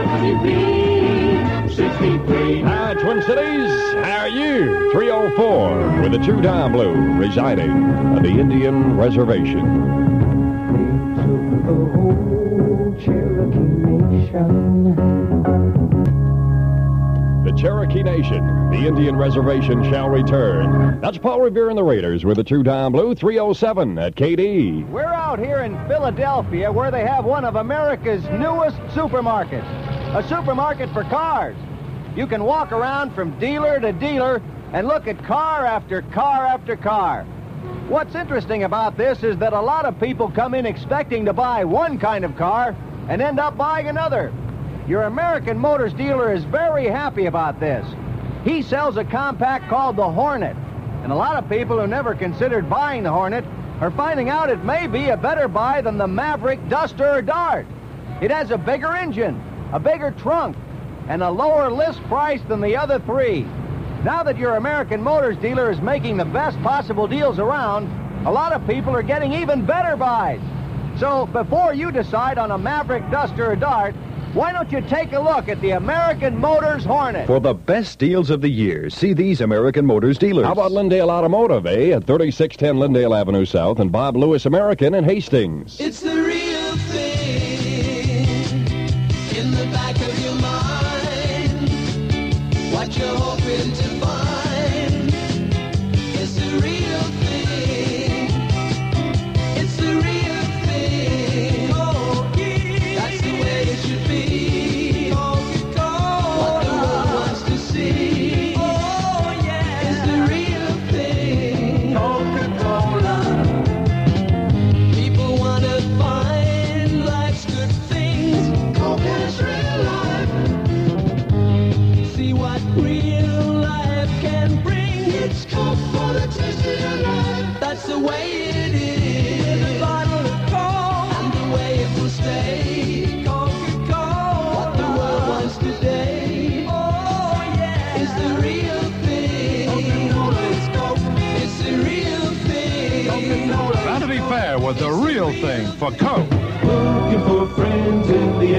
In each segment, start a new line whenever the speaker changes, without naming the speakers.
KDWB 63.
Hi, Twin Cities. How are you? 304 with the True Time Blue residing on the Indian Reservation.
To the whole Cherokee Nation.
The Cherokee Nation, the Indian Reservation shall return. That's Paul Revere and the Raiders with the True Time Blue 307 at KD.
We're out here in Philadelphia where they have one of America's newest supermarkets. A supermarket for cars. You can walk around from dealer to dealer and look at car after car after car. What's interesting about this is that a lot of people come in expecting to buy one kind of car and end up buying another. Your American Motors dealer is very happy about this. He sells a compact called the Hornet, and a lot of people who never considered buying the Hornet are finding out it may be a better buy than the Maverick, Duster, or Dart. It has a bigger engine, a bigger trunk, and a lower list price than the other three. Now that your American Motors dealer is making the best possible deals around, a lot of people are getting even better buys. So before you decide on a Maverick, Duster, or Dart, why don't you take a look at the American Motors Hornet?
For the best deals of the year, see these American Motors dealers.
How about Lindale Automotive, At 3610 Lindale Avenue South and Bob Lewis American in Hastings.
It's the real thing in the back of your mind. What you're hoping to find is the real thing. It's the real thing. Oh, yeah. That's the way it should be. Coca-Cola. What the world wants to see. Oh, yeah. Is the real thing. Coca-Cola. People want to find life's good things. Coke is real life. See what real life can bring. It's Coke for the taste of your life. That's the way it is. With a bottle of Coke and the way it will stay. Coca-Cola. What the world wants today. Oh yeah. Is the real thing. Coca-Cola is Coke. It's the real thing. Coca-Cola.
Vanity Fair was the real thing for Coke.
Looking for friends in the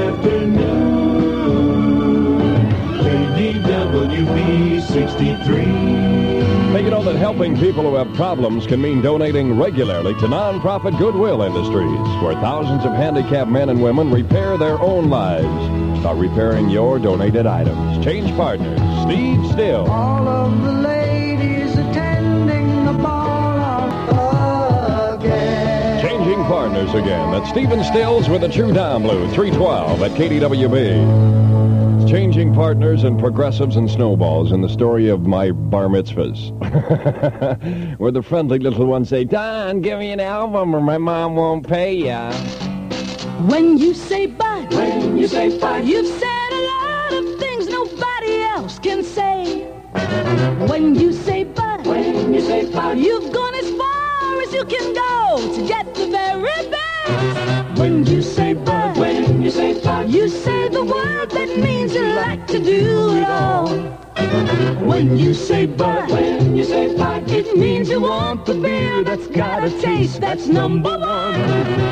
afternoon. KDWB 63.
May you know that helping people who have problems can mean donating regularly to nonprofit Goodwill Industries, where thousands of handicapped men and women repair their own lives by repairing your donated items. Change partners, Steve Still.
All of the ladies attending the ball are again.
Changing partners again. That's Stephen Stills with the True Time Blue 312 at KDWB. Changing partners and progressives and snowballs in the story of my bar mitzvahs. Where the friendly little ones say, Don, give me an album or my mom won't pay ya.
When you say but,
When you say but,
you've said a lot of things nobody else can say. When you say but,
when you say but,
you've gone as far as you can go to get the very best. When you say but,
when you say but,
you say the word that means you like to do it all. When you say but,
when you say but,
it means you want the beer that's got a taste that's number one.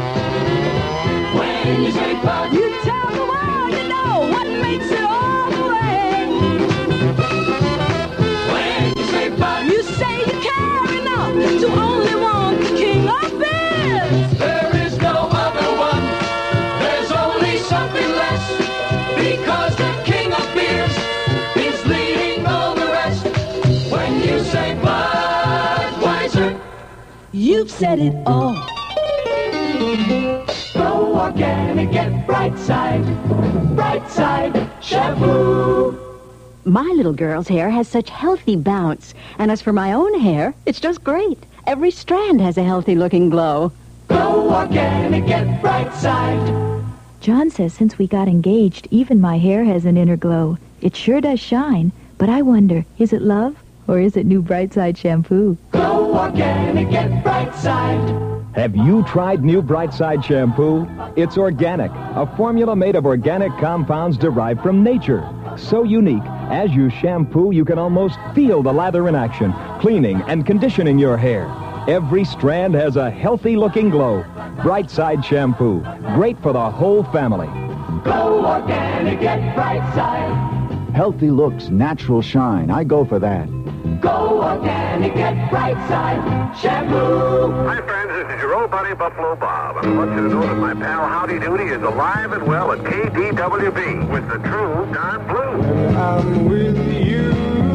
when you say but,
You tell the world you know what makes it all the way.
when you say but,
You say you care enough to only want the king of beers.
there is no other one. There's only something less, because the king of beers is leading all the rest. When you say Budweiser,
You've said it all.
go organic, get Brightside shampoo.
My little girl's hair has such healthy bounce. And as for my own hair, it's just great. Every strand has a healthy-looking glow.
Go organic, get Brightside.
John says since we got engaged, even my hair has an inner glow. It sure does shine. But I wonder, is it love or is it new Brightside shampoo?
Go organic, get Brightside.
Have you tried new Brightside shampoo? It's organic, a formula made of organic compounds derived from nature. So unique, as you shampoo, you can almost feel the lather in action, cleaning and conditioning your hair. Every strand has a healthy-looking glow. Brightside shampoo, great for the whole family.
Go organic, get bright side.
Healthy looks, natural shine. I go for that.
Go organic, get bright side. Shampoo.
Hi, friends. This is your old buddy, Buffalo Bob. And I want you to know that my pal Howdy Doody is alive and well at KDWB with the true Don Blue.
I'm with you.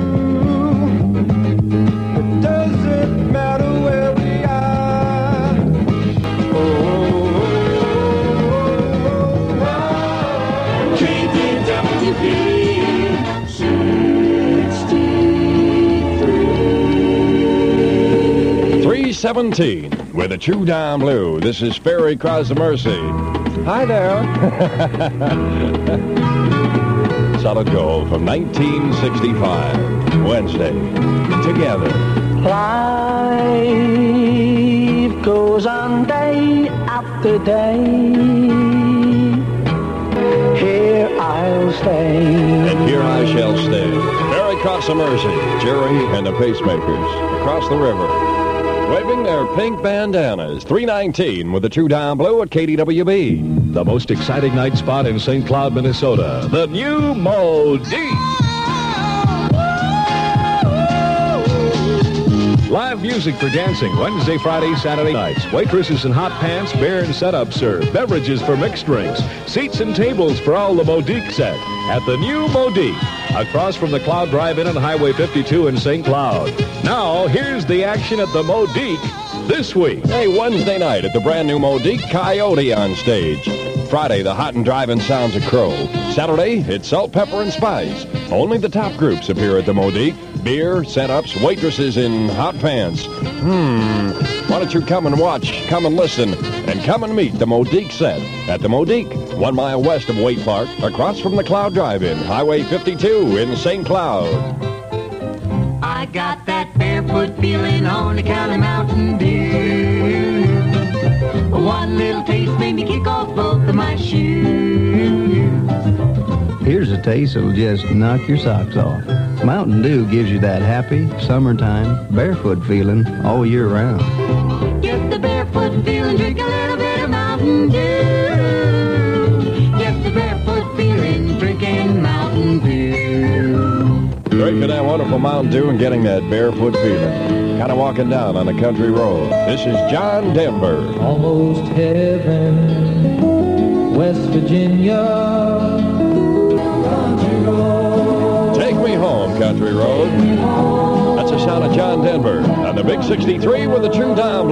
It doesn't matter where we are.
KDWB
3:17 with a true Don Blue. This is Ferry Cross the Mercy. Hi there. Solid Gold from 1965. Wednesday. Together.
Life goes on day after day. Here I'll stay.
And here I shall stay. Ferry Cross the Mercy. Jerry and the Pacemakers. Across the river. Waving their pink bandanas. 3:19 with the true Don Blue at KDWB.
The most exciting night spot in St. Cloud, Minnesota. The new Modiste. Live music for dancing Wednesday, Friday, Saturday nights. Waitresses in hot pants, beer and setup served. Beverages for mixed drinks. Seats and tables for all the Modique set at the new Modique. Across from the Cloud Drive-In on Highway 52 in St. Cloud. Now, here's the action at the Modique this week.
Hey, Wednesday night at the brand new Modique, Coyote on stage. Friday, the hot and driving sounds of Crow. Saturday, it's Salt, Pepper, and Spice. Only the top groups appear at the Modique. Beer, setups, waitresses in hot pants. Why don't you come and watch, come and listen, and come and meet the Modique set at the Modique, 1 mile west of Waite Park, across from the Cloud Drive-In, Highway 52 in St. Cloud.
I got that barefoot feeling on account of Mountain Dew. One little taste made me kick off both of my shoes.
Here's a taste that'll just knock your socks off. Mountain Dew gives you that happy, summertime, barefoot feeling all year round.
Get the barefoot feeling, drink a little bit of Mountain Dew. Get the barefoot feeling, drinking Mountain Dew.
Drinking that wonderful Mountain Dew and getting that barefoot feeling. Kind of walking down on a country road. This is John Denver.
Almost heaven, West Virginia.
Take me home, country road. That's the sound of John Denver on the Big 63 with the true Don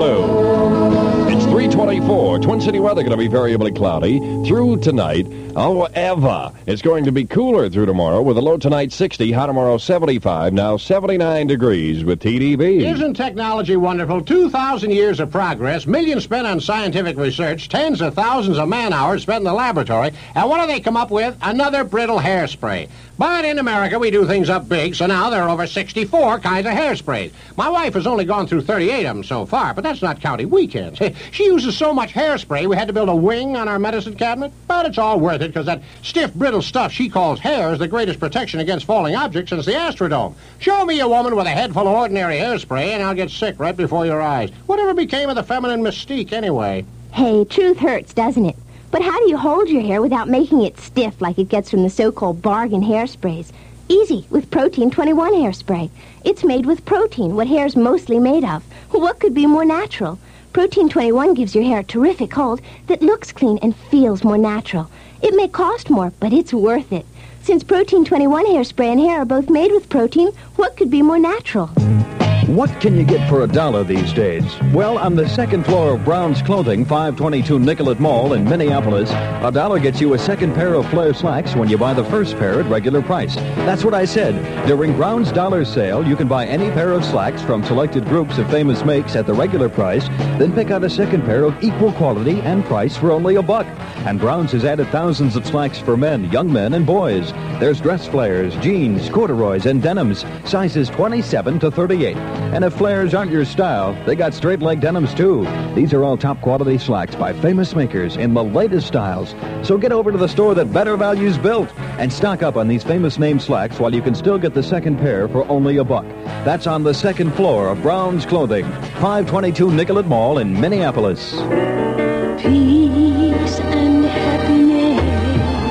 Blue. It's 3:24. Twin City weather going to be variably cloudy through tonight. However, it's going to be cooler through tomorrow with a low tonight 60, high tomorrow 75, now 79 degrees with TDB.
Isn't technology wonderful? 2,000 years of progress, millions spent on scientific research, tens of thousands of man-hours spent in the laboratory, and what do they come up with? Another brittle hairspray. But in America, we do things up big, so now there are over 64 kinds of hairsprays. My wife has only gone through 38 of them so far, but that's not counting weekends. She uses so much hairspray, we had to build a wing on our medicine cabinet, but it's all worth it because that stiff, brittle stuff she calls hair is the greatest protection against falling objects since the Astrodome. Show me a woman with a head full of ordinary hairspray, and I'll get sick right before your eyes. Whatever became of the feminine mystique, anyway?
Hey, truth hurts, doesn't it? But how do you hold your hair without making it stiff like it gets from the so-called bargain hairsprays? Easy, with Protein 21 hairspray. It's made with protein, what hair's mostly made of. What could be more natural? Protein 21 gives your hair a terrific hold that looks clean and feels more natural. It may cost more, but it's worth it. Since Protein 21 hairspray and hair are both made with protein, what could be more natural?
What can you get for $1 these days? Well, on the second floor of Brown's Clothing, 522 Nicollet Mall in Minneapolis, $1 gets you a second pair of flare slacks when you buy the first pair at regular price. That's what I said. During Brown's Dollar Sale, you can buy any pair of slacks from selected groups of famous makes at the regular price, then pick out a second pair of equal quality and price for only $1. And Brown's has added thousands of slacks for men, young men, and boys. There's dress flares, jeans, corduroys, and denims, sizes 27 to 38. And if flares aren't your style, they got straight-leg denims, too. These are all top-quality slacks by famous makers in the latest styles. So get over to the store that Better Values built and stock up on these famous name slacks while you can still get the second pair for only $1. That's on the second floor of Brown's Clothing, 522 Nicollet Mall in Minneapolis.
Peace and happiness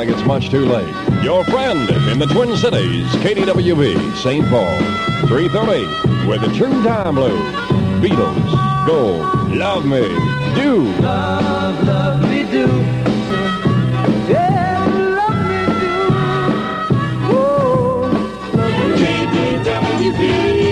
like it's much too late. Your friend in the Twin Cities, KDWB, St. Paul. 3:30 with the True Time Blues. Beatles, Gold, Love Me, Do.
Love, love me do. Yeah, love me do. Oh, love me. KDWB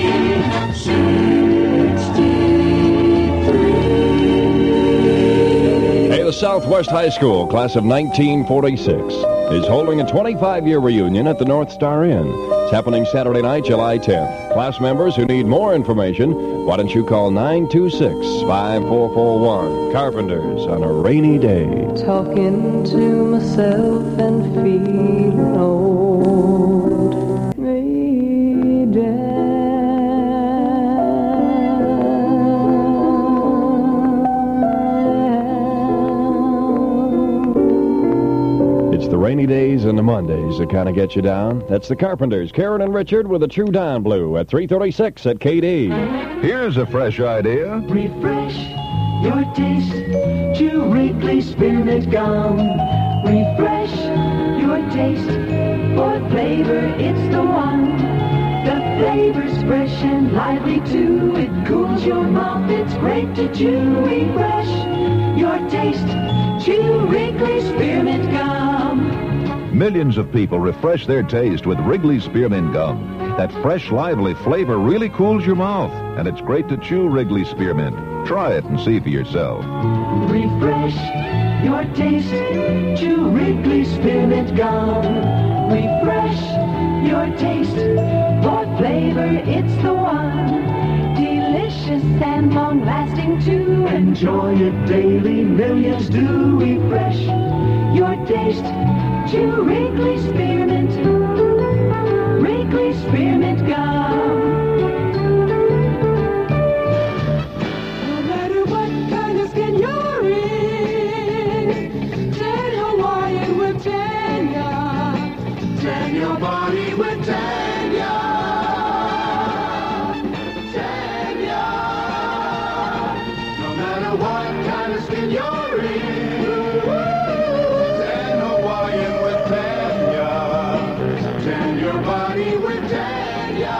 63.
Hey, the Southwest High School, class of 1946, is holding a 25-year reunion at the North Star Inn. It's happening Saturday night, July 10th. Class members who need more information, why don't you call 926-5441. Carpenters on a rainy day.
Talking to myself and feeling old. Me down.
It's the rainy days and the Mondays that kind of get you down. That's the Carpenters, Karen and Richard with a True Time Blue at 3:36 at KD.
Here's a fresh idea.
Refresh your taste to Wrigley Spearmint Gum. Refresh your taste for flavor, it's the one. The flavor's fresh and lively too. It cools your mouth, it's great to chew. Refresh your taste to Wrigley Spearmint Gum.
Millions of people refresh their taste with Wrigley Spearmint Gum. That fresh, lively flavor really cools your mouth, and it's great to chew Wrigley Spearmint. Try it and see for yourself.
Refresh your taste to Wrigley Spearmint Gum. Refresh your taste for flavor, it's the one. Delicious and long-lasting too. Enjoy it daily, millions do. Refresh your taste to Wrigley Spearmint. Wrigley Spearmint Gum. No matter what kind of skin you're in, tan Hawaiian with Tanya. Tan your body with Tanya. Tanya. No matter what kind of skin you're in, tan Hawaiian with Tanya. Tan your body with Tanya.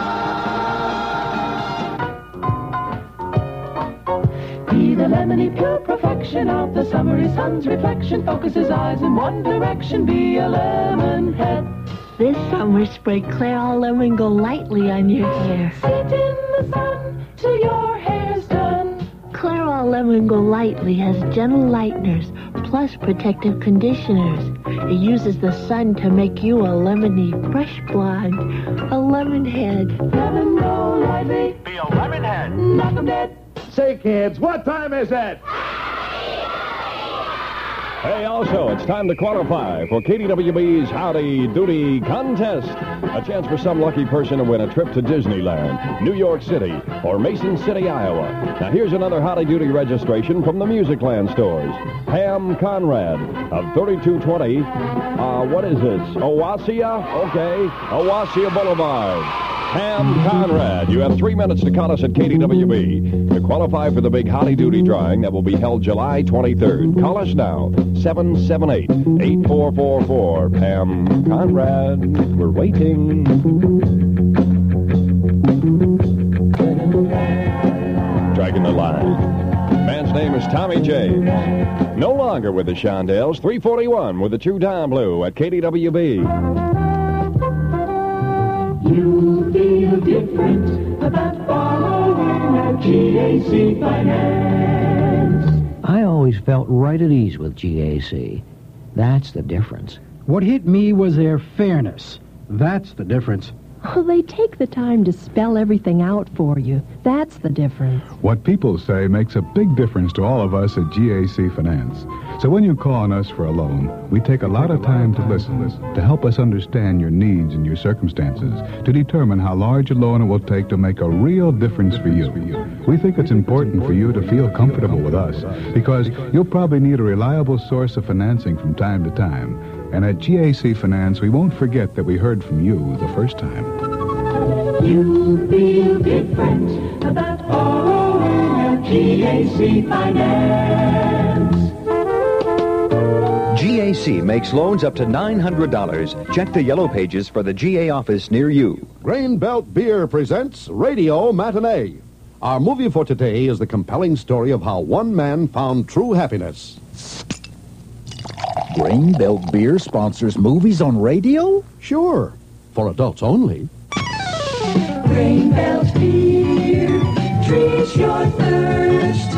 Be the lemony pure perfection of the summery sun's reflection. Focus his eyes in one direction. Be a lemon head.
This summer, spray Clairol Lemon Go lightly on your hair.
Sit in the sun till your hair's done.
Clairol Lemon Go lightly has gentle lighteners plus protective conditioners. It uses the sun to make you a lemony, fresh blonde, a lemon head.
Lemon Go lightly.
Be a lemon head.
Knock 'em dead.
Say, kids, what time is it?
Hey, also, it's time to qualify for KDWB's Howdy Doody Contest. A chance for some lucky person to win a trip to Disneyland, New York City, or Mason City, Iowa. Now, here's another Howdy Doody registration from the Musicland stores. Pam Conrad of 3220, what is this? Owasia? Okay, Owasia Boulevard. Pam Conrad, you have 3 minutes to call us at KDWB to qualify for the big Howdy Doody drawing that will be held July 23rd. Call us now, 778-8444. Pam Conrad, we're waiting. Dragging the line. Man's name is Tommy James. No longer with the Shondells. 341 with the True Time Blue at KDWB.
You feel different about borrowing at GAC Finance.
I always felt right at ease with GAC. That's the difference.
What hit me was their fairness. That's the difference.
Oh, they take the time to spell everything out for you. That's the difference.
What people say makes a big difference to all of us at GAC Finance. So when you call on us for a loan, we take a lot of time to listen, to help us understand your needs and your circumstances, to determine how large a loan it will take to make a real difference for you. We think it's important for you to feel comfortable with us, because you'll probably need a reliable source of financing from time to time. And at GAC Finance, we won't forget that we heard from you the first time.
You feel different about borrowing at GAC Finance.
GAC makes loans up to $900. Check the yellow pages for the GA office near you.
Grain Belt Beer presents Radio Matinee. Our movie for today is the compelling story of how one man found true happiness.
Grain Belt Beer sponsors movies on radio?
Sure, for adults only.
Grain Belt Beer, treat your thirst.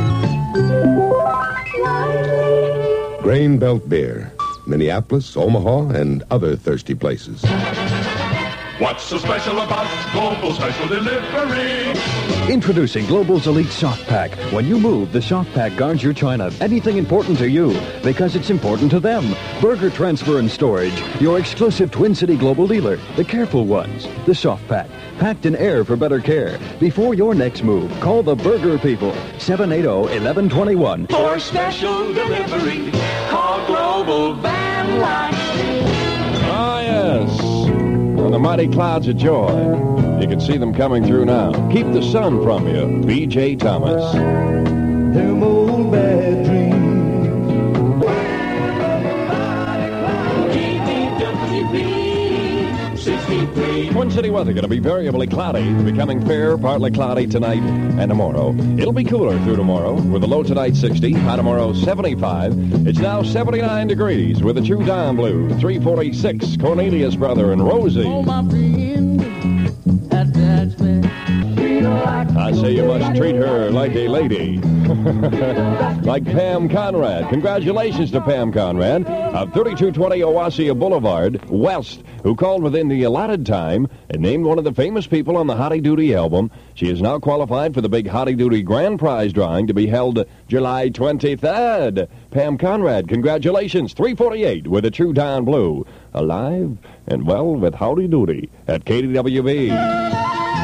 Lightly.
Grain Belt Beer, Minneapolis, Omaha, and other thirsty places.
What's so special about Global Special Delivery?
Introducing Global's Elite Soft Pack. When you move, the Soft Pack guards your china. Anything important to you, because it's important to them. Burger transfer and storage. Your exclusive Twin City Global dealer. The careful ones. The Soft Pack. Packed in air for better care. Before your next move, call the Burger People. 780-1121.
For special delivery, call Global Van Line.
Ah, yes. On the mighty clouds of joy. You can see them coming through now. Keep the sun from you. B.J. Thomas.
Them old bad dreams. KDWB 63.
Twin City weather going to be variably cloudy, becoming fair, partly cloudy tonight and tomorrow. It'll be cooler through tomorrow, with a low tonight 60, high tomorrow 75. It's now 79 degrees with a true down blue. 346, Cornelius Brother and Rosie.
Oh, my friend, that's me.
I say you must treat her like a lady. Like Pam Conrad. Congratulations to Pam Conrad of 3220 Owasia Boulevard West, who called within the allotted time and named one of the famous people on the Hottie Doody album. She is now qualified for the big Hottie Doody grand prize drawing to be held July 23rd. Pam Conrad, congratulations. 348 with a true down blue. Alive and well with Howdy Doody at KDWB.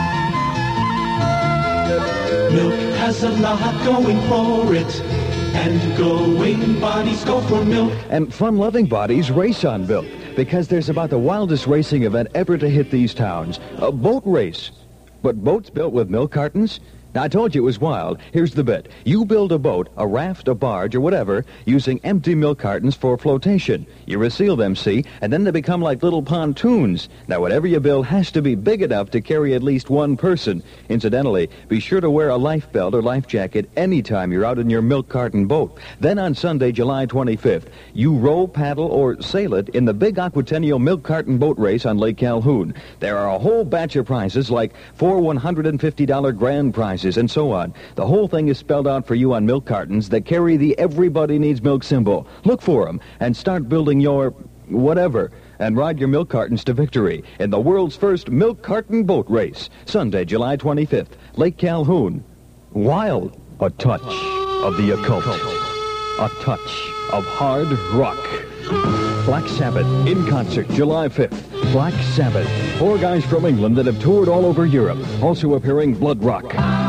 Milk has a lot going for it, and going bodies go for milk.
And fun-loving bodies race on milk, because there's about the wildest racing event ever to hit these towns. A boat race. But boats built with milk cartons? Now, I told you it was wild. Here's the bit. You build a boat, a raft, a barge, or whatever, using empty milk cartons for flotation. You reseal them, see, and then they become like little pontoons. Now, whatever you build has to be big enough to carry at least one person. Incidentally, be sure to wear a life belt or life jacket anytime you're out in your milk carton boat. Then on Sunday, July 25th, you row, paddle, or sail it in the big Aquatennial milk carton boat race on Lake Calhoun. There are a whole batch of prizes, like 4 $150 grand prizes, and so on. The whole thing is spelled out for you on milk cartons that carry the Everybody Needs Milk symbol. Look for them and start building your whatever, and ride your milk cartons to victory in the world's first milk carton boat race. Sunday, July 25th, Lake Calhoun. Wild. A touch of the occult. A touch of hard rock. Black Sabbath in concert, July 5th. Black Sabbath. 4 guys from England that have toured all over Europe. Also appearing Blood Rock.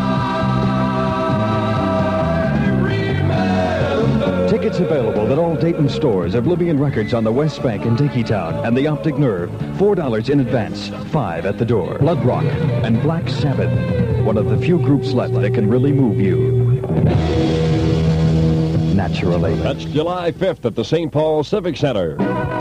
Tickets available at all Dayton stores, Oblivion Records on the West Bank in Dinkytown, and the Optic Nerve. $4 in advance, $5 at the door. Blood Rock and Black Sabbath. One of the few groups left that can really move you. Naturally.
That's July 5th at the St. Paul Civic Center.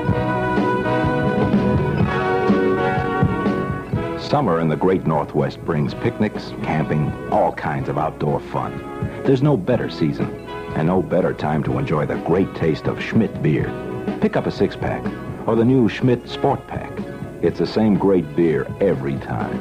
Summer in the great Northwest brings picnics, camping, all kinds of outdoor fun. There's no better season and no better time to enjoy the great taste of Schmidt beer. Pick up a 6-pack or the new Schmidt Sport Pack. It's the same great beer every time.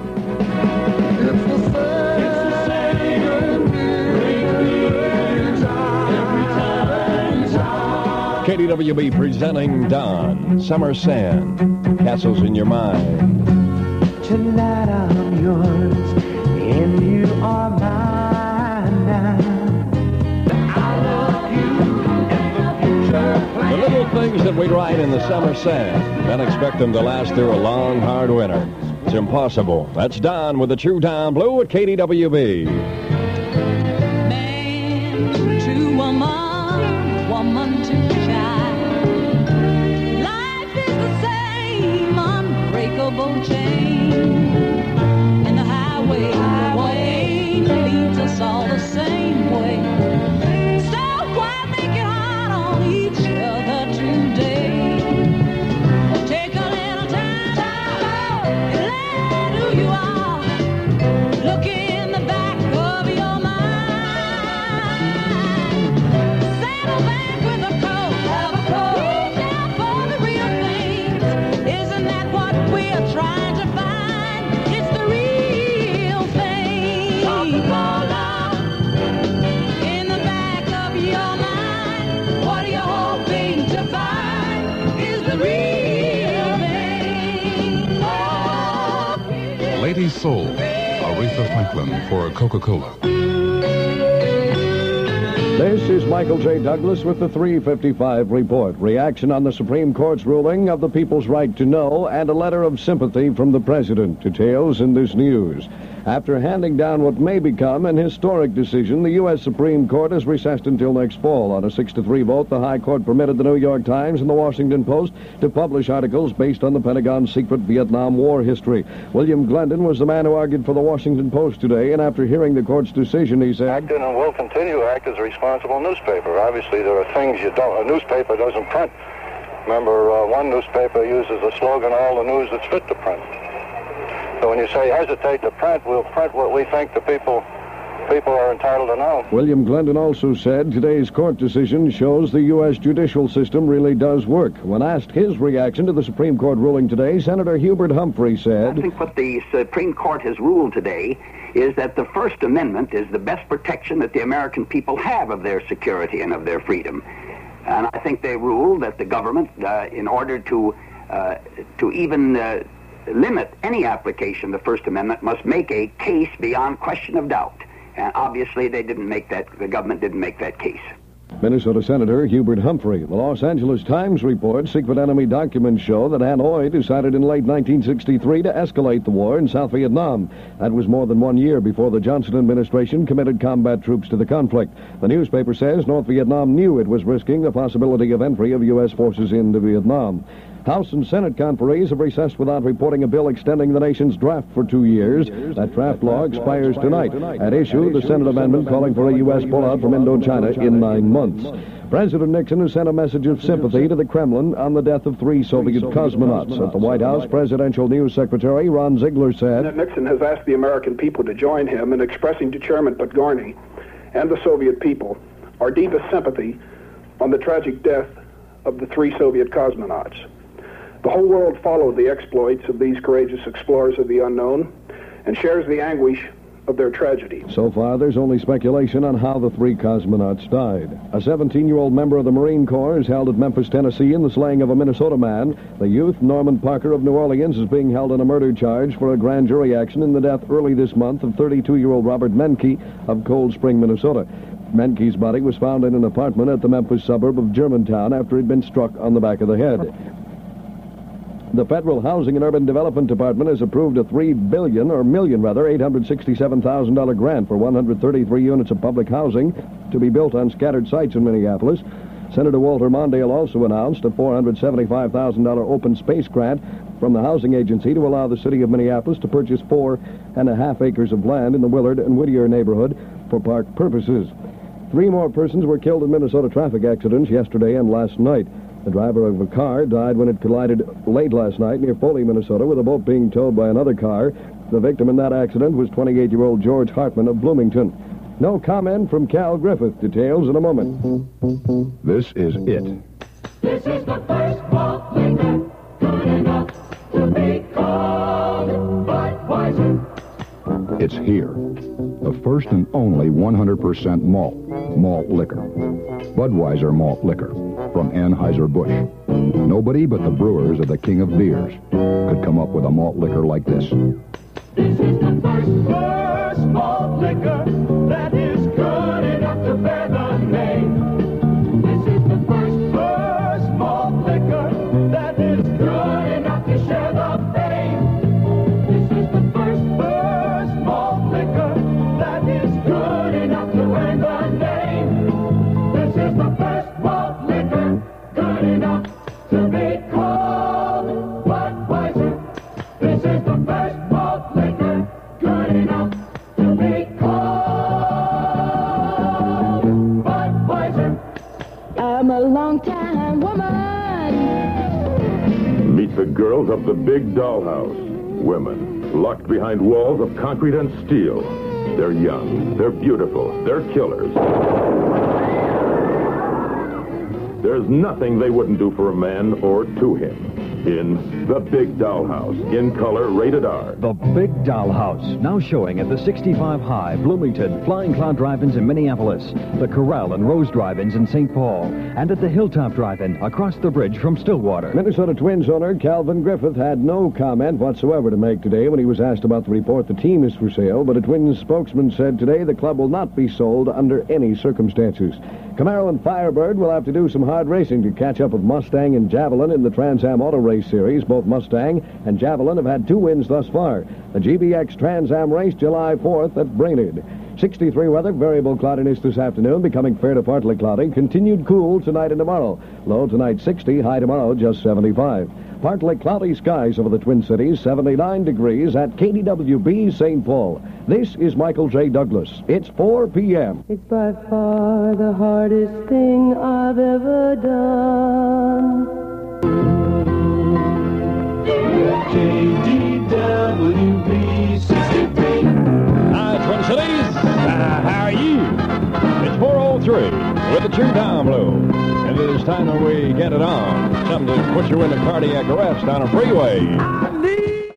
KDWB presenting Don, Summer Sand, Castles in Your Mind.
Tonight I'm yours, and you are mine now. I love you, and the future
The little things that we write in the summer sand, then expect them to last through a long, hard winter. It's impossible. That's Don with the True Down Blue at KDWB.
Man to woman, woman to child. Life is the same unbreakable chain. And the highway leads us all the same way. So why make it hard on each other today?
mighty soul, Aretha Franklin for Coca-Cola.
This is Michael J. Douglas with the 355 report. Reaction on the Supreme Court's ruling of the people's right to know and a letter of sympathy from the president. Details in this news. After handing down what may become an historic decision, the U.S. Supreme Court has recessed until next fall. On a 6-3 vote, the High Court permitted the New York Times and the Washington Post to publish articles based on the Pentagon's secret Vietnam War history. William Glendon was the man who argued for the Washington Post today, and after hearing the court's decision, he said,
"Acted and will continue to act as a responsible newspaper. Obviously, there are things a newspaper doesn't print. Remember, one newspaper uses the slogan, all the news that's fit to print. So when you say hesitate to print, we'll print what we think the people are entitled to know."
William Glendon also said today's court decision shows the U.S. judicial system really does work. When asked his reaction to the Supreme Court ruling today, Senator Hubert Humphrey said,
"I think what the Supreme Court has ruled today is that the First Amendment is the best protection that the American people have of their security and of their freedom. And I think they ruled that the government, in order to even limit any application of the First Amendment, must make a case beyond question of doubt. And obviously the government didn't make that case."
Minnesota Senator Hubert Humphrey. The Los Angeles Times reports secret enemy documents show that Hanoi decided in late 1963 to escalate the war in South Vietnam. That was more than 1 year before the Johnson administration committed combat troops to the conflict. The newspaper says North Vietnam knew it was risking the possibility of entry of U.S. forces into Vietnam. House and Senate conferees have recessed without reporting a bill extending the nation's draft for 2 years. That draft law expires tonight. At issue, the Senate amendment calling for a U.S. pullout from Indochina in 9 months. President Nixon has sent a message of sympathy to the Kremlin on the death of 3 Soviet cosmonauts. At the White House, Presidential News Secretary Ron Ziegler said,
Nixon has asked the American people to join him in expressing to Chairman Podgorny and the Soviet people our deepest sympathy on the tragic death of the 3 Soviet cosmonauts. The whole world followed the exploits of these courageous explorers of the unknown and shares the anguish of their tragedy.
So far, there's only speculation on how the 3 cosmonauts died. A 17-year-old member of the Marine Corps is held at Memphis, Tennessee in the slaying of a Minnesota man. The youth, Norman Parker of New Orleans, is being held on a murder charge for a grand jury action in the death early this month of 32-year-old Robert Menke of Cold Spring, Minnesota. Menke's body was found in an apartment at the Memphis suburb of Germantown after he'd been struck on the back of the head. The Federal Housing and Urban Development Department has approved a $867,000 grant for 133 units of public housing to be built on scattered sites in Minneapolis. Senator Walter Mondale also announced a $475,000 open space grant from the housing agency to allow the city of Minneapolis to purchase 4.5 acres of land in the Willard and Whittier neighborhood for park purposes. 3 more persons were killed in Minnesota traffic accidents yesterday and last night. The driver of a car died when it collided late last night near Foley, Minnesota, with a boat being towed by another car. The victim in that accident was 28-year-old George Hartman of Bloomington. No comment from Cal Griffith. Details in a moment.
This is it.
This is the first malt liquor, good enough to be called Budweiser.
It's here. The first and only 100% malt liquor. Budweiser malt liquor from Anheuser-Busch. Nobody but the brewers of the King of Beers could come up with a malt liquor like this.
This is the first malt liquor that is good enough to bear the name. This is the first malt liquor that is good enough to share the fame. This is the first malt liquor that is good enough to earn the name. This is the first malt liquor good enough to be called Budweiser. This is the first malt liquor good enough to be called Budweiser.
I'm a long-time woman.
Meet the girls of the big dollhouse. Women, locked behind walls of concrete and steel. They're young, they're beautiful, they're killers. There's nothing they wouldn't do for a man or to him. in The Big Dollhouse, in color, rated R.
The Big Dollhouse, now showing at the 65 High, Bloomington, Flying Cloud Drive-Ins in Minneapolis, the Corral and Rose Drive-Ins in St. Paul, and at the Hilltop Drive-In across the bridge from Stillwater.
Minnesota Twins owner Calvin Griffith had no comment whatsoever to make today when he was asked about the report the team is for sale, but a Twins spokesman said today the club will not be sold under any circumstances. Camaro and Firebird will have to do some hard racing to catch up with Mustang and Javelin in the Trans Am Auto Race Series. Both Mustang and Javelin have had 2 wins thus far. The GBX Trans Am race July 4th at Brainerd. 63 weather, variable cloudiness this afternoon, becoming fair to partly cloudy. Continued cool tonight and tomorrow. Low tonight 60, high tomorrow just 75. Partly cloudy skies over the Twin Cities, 79 degrees at KDWB St. Paul. This is Michael J. Douglas. It's 4 p.m.
It's by far the hardest thing I've ever done.
KDWB 63.
Hi, Twin Cities. How are you? It's 4:03 with the True Time Blue. And it is time that we get it on. Something to put you into cardiac arrest on a freeway.